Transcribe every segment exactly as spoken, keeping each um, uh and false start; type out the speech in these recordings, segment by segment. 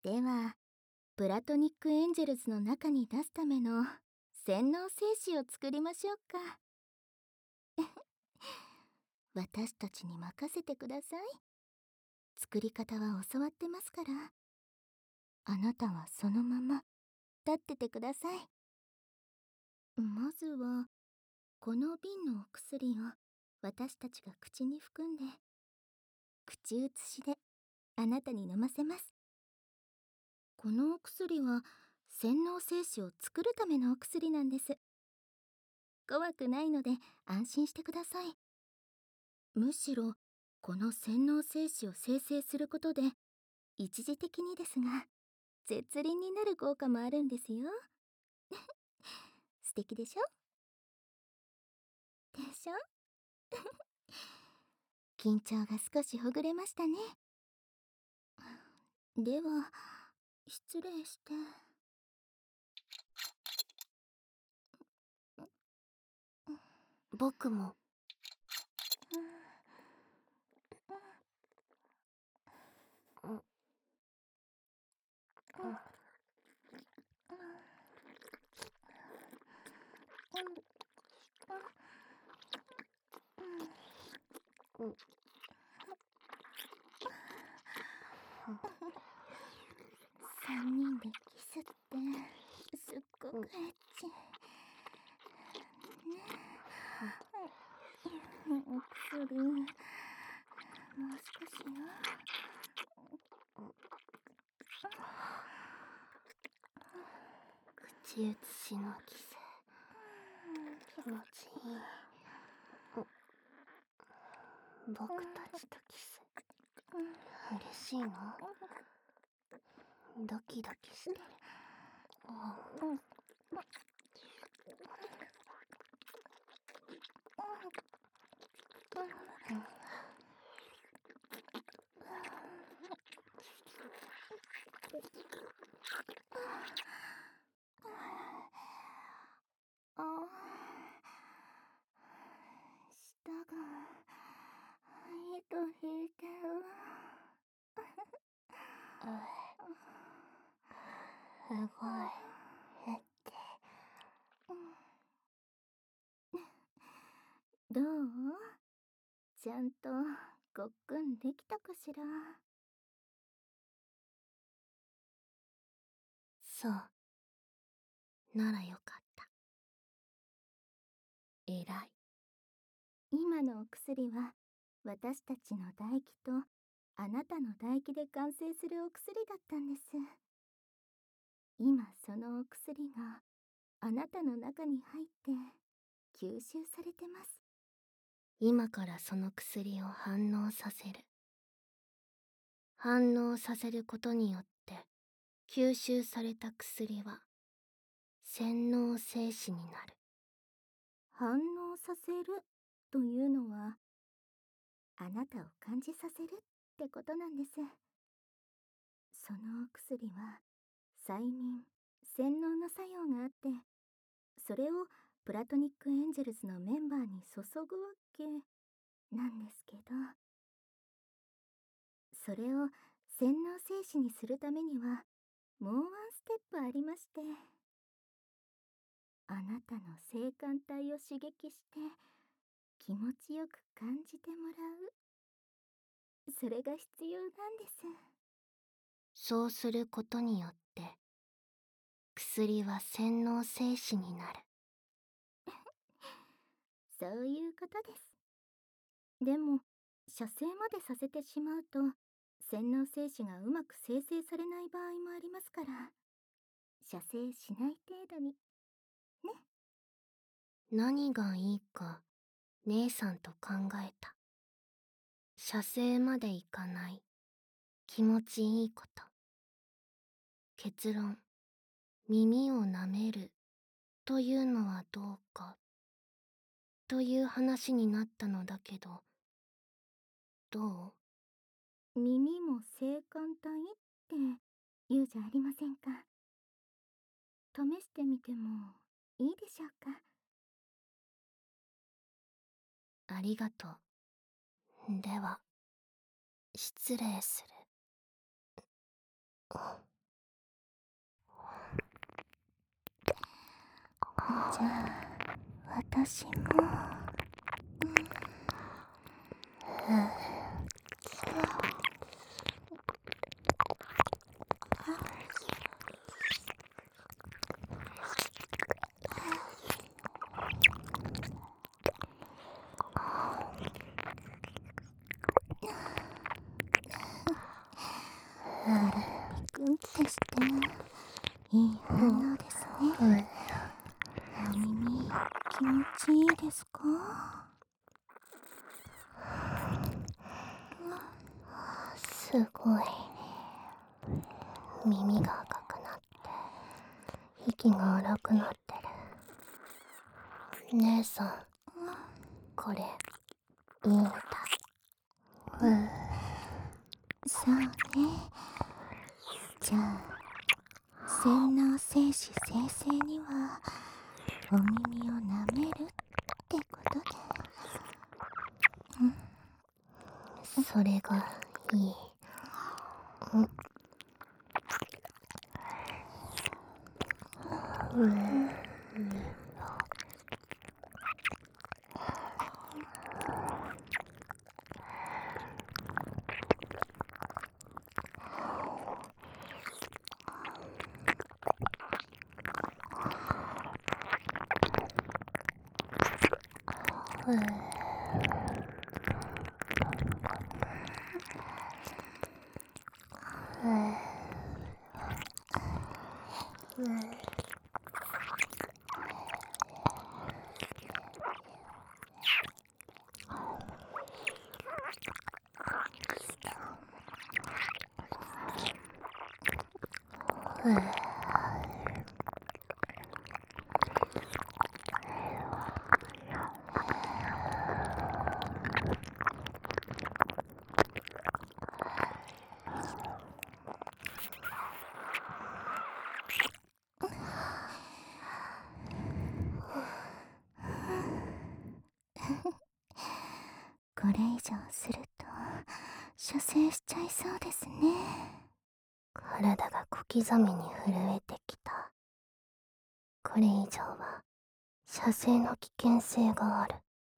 では、プラトニックエンジェルズの中に出すための洗脳精子を作りましょうか。私たちに任せてください。作り方は教わってますから。あなたはそのまま立っててください。まずは、この瓶のお薬を私たちが口に含んで、口移しであなたに飲ませます。このお薬は洗脳精子を作るためのお薬なんです。怖くないので安心してください。むしろこの洗脳精子を生成することで一時的にですが絶倫になる効果もあるんですよ。素敵でしょでしょ緊張が少しほぐれましたね。では失礼して。 僕も。 三人でキスってすっごくエッチね。お薬もう少しよ。 口移しのキス気持ちいい。僕たちとキス嬉しいの？ドキドキしてる。 ああ、舌が糸引いてる。 すごい減って。 どう？ちゃんとごっくんできたかしら。 そう。ならよかった。えらい。 今のお薬は私たちの唾液とあなたの唾液で完成するお薬だったんです。今そのお薬があなたの中に入って吸収されてます。 今からその薬を反応させる。反応させることによって吸収された薬は洗脳精子になる。 反応させるというのはあなたを感じさせるってことなんです。そのお薬は催眠、洗脳の作用があって、それをプラトニックエンジェルズのメンバーに注ぐわけなんですけど、それを洗脳精子にするためにはもうワンステップありまして、あなたの性感帯を刺激して気持ちよく感じてもらう。それが必要なんです。 そうすることによって薬は洗脳精子になる。 そういうことです。でも射精までさせてしまうと洗脳精子がうまく生成されない場合もありますから、射精しない程度にね。 何がいいか姉さんと考えた。射精までいかない気持ちいいこと。結論、耳を舐めるというのはどうかという話になったのだけど、どう？耳も性感帯って言うじゃありませんか。試してみてもいいでしょうか。 ありがとう。では失礼する。 じゃあ私も、うん、ピクンってしていい反応ですね。お耳気持ちいいですか？ すごい。耳が赤くなって息が荒くなってる。姉さん、これいいみたい。うんそうね。じゃあ洗脳精子生成にはお耳を舐めるってことで。 それがいい。うんうんこれ以上すると射精しちゃいそうですね。 体が小刻みに震えてきた。これ以上は射精の危険性がある。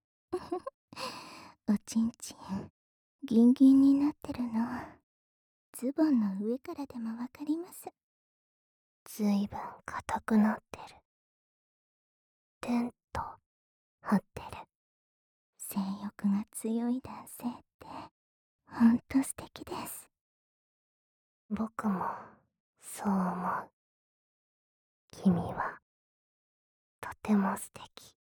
おちんちんギンギンになってるのズボンの上からでもわかります。 ずいぶん硬くなってる。テント張ってる。 性欲が強い男性ってほんと素敵です。 僕もそう思う。君はとても素敵。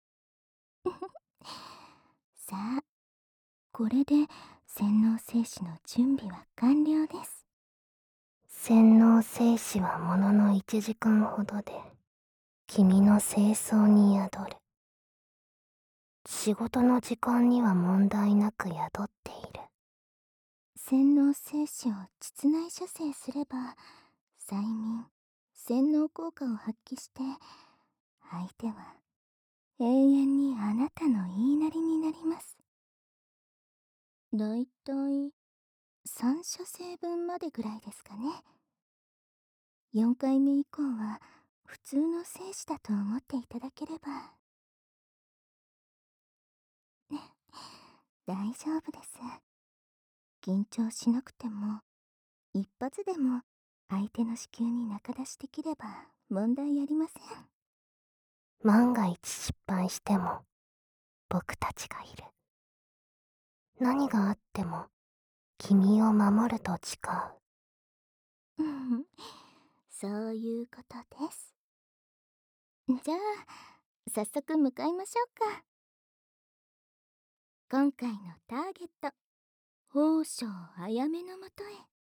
さあこれで洗脳精子の準備は完了です。 洗脳精子はもののいちじかんほどで君の清掃に宿る。仕事の時間には問題なく宿っている。 洗脳精子を膣内射精すれば催眠洗脳効果を発揮して相手は永遠にあなたの言いなりになります。だいたいさん射精分までぐらいですかね。よんかいめ以降は普通の精子だと思っていただければ。大丈夫です。緊張しなくても一発でも相手の子宮に中出しできれば問題ありません。 万が一失敗しても僕たちがいる。何があっても君を守ると誓う。 うんそういうことです。じゃあ早速向かいましょうか。今回のターゲット宝生あやめのもとへ。